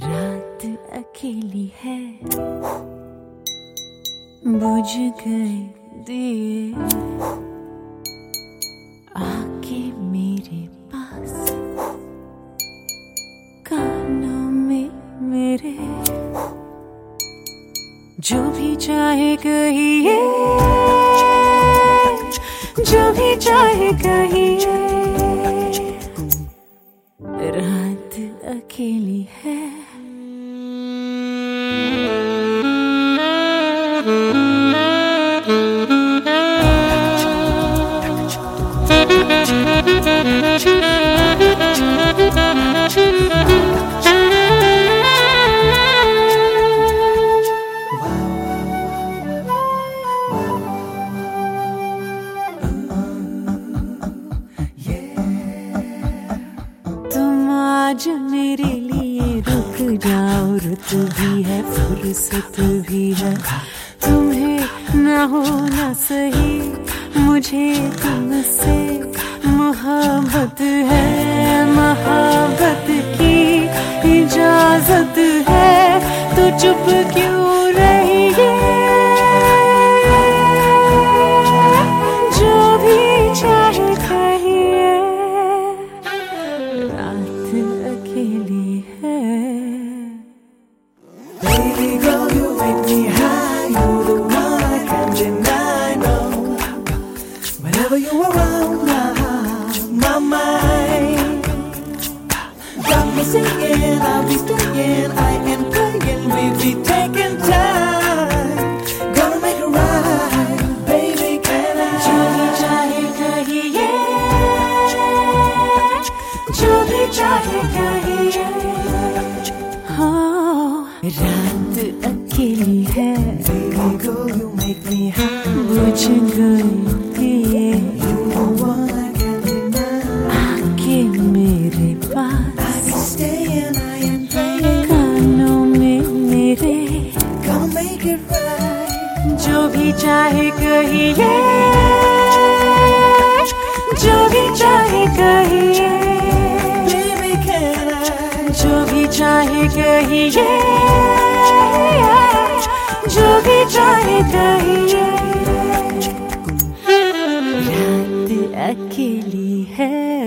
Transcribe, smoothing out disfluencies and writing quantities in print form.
रात अकेली है, बुझ गए दिए, आके मेरे पास कानों में मेरे, जो भी चाहे कहिए, जो भी चाहे कहिए, रात अकेली है। आज मेरे लिए रुक जाओ, रुत भी है फुर्सत भी है, तुम्हें ना हो ना सही, मुझे तुमसे मोहब्बत है, मोहब्बत की इजाजत है, तो चुप क्यों रही है, जो भी चाहे कहिए, रात अकेली है। Baby girl, you make me high, you're the one I can't deny, no. Whenever you're around, my mind got me singing, I'll be staying, I am praying, we'll be taking time, gonna make it right, baby, can I? जो भी चाहे कहिए, जो भी चाहे कहिए, हो रात अकेली है, Baby girl, you make me high, बुझ गई दिए, you're the one I can't deny, आके मेरे पास I'll be staying, I am praying, कानों में मेरे, gonna make it right. जो भी चाहे कहिए, जो भी चाहे कहिए, Baby, can I? जो भी चाहे कहिए, जो भी चाहे कहिए, रात अकेली है।